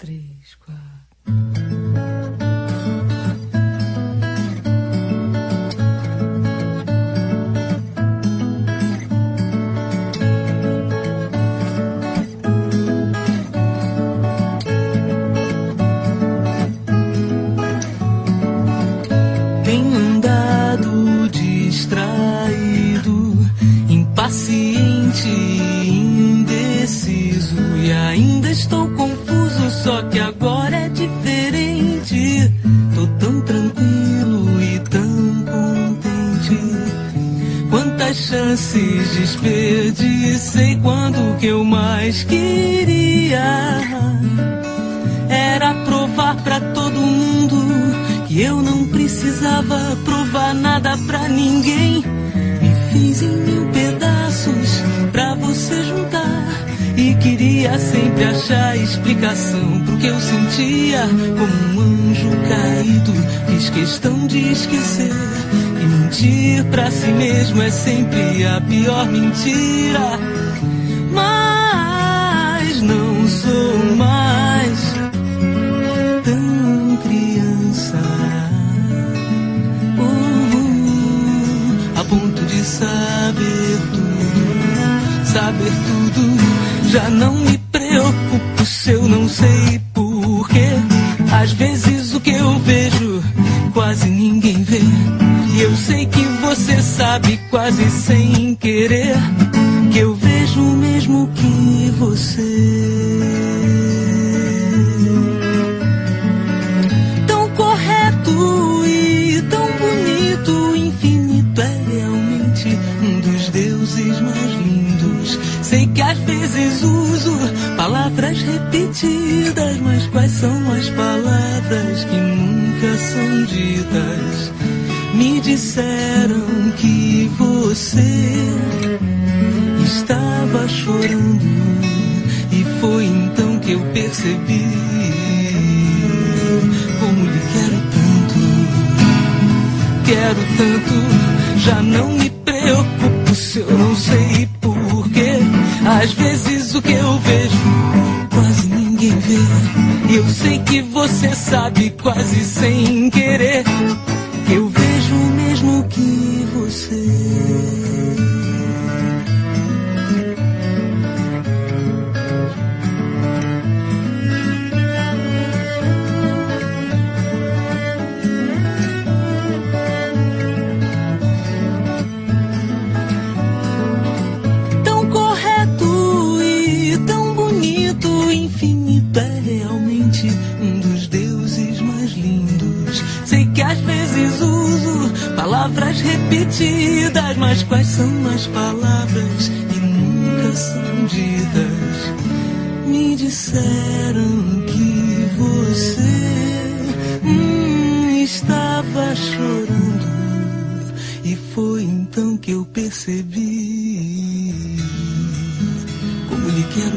3, 4. Tenho andado distraído, impaciente, indeciso, e ainda estou confuso, só que agora é diferente. Tô tão tranquilo e tão contente. Quantas chances desperdicei quando o que eu mais queria era provar pra todo mundo que eu não precisava provar nada pra ninguém. Me fiz em 1000 pedaços pra você juntar, e queria sempre achar explicação pro que eu sentia. Como um anjo caído, fiz questão de esquecer. E mentir pra si mesmo é sempre a pior mentira. Mas não sou mais tão criança, a ponto de saber tudo. Já não me preocupo se eu não sei porquê. Às vezes o que eu vejo quase ninguém vê, e eu sei que você sabe quase sem querer que eu vejo o mesmo que você. Tão correto e tão bonito, infinito é realmente um dos deuses mais lindos. Sei que às vezes uso palavras repetidas, mas quais são as palavras que nunca são ditas? Me disseram que você estava chorando, e foi então que eu percebi como lhe quero tanto. Já não me preocupo se eu não sei porquê. Às vezes o que eu vejo quase ninguém vê, e eu sei que você sabe quase sem querer que eu vejo o mesmo que você. Infinito é realmente um dos deuses mais lindos. Sei que às vezes uso palavras repetidas, mas quais são as palavras que nunca são ditas? Me disseram que você estava chorando, e foi então que eu percebi como lhe quero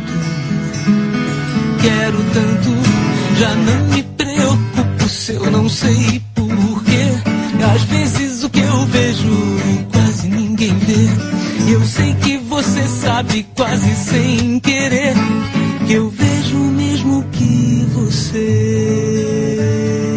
tanto, já não me preocupo se eu não sei porquê. Às vezes o que eu vejo quase ninguém vê, e eu sei que você sabe quase sem querer que eu vejo o mesmo que você.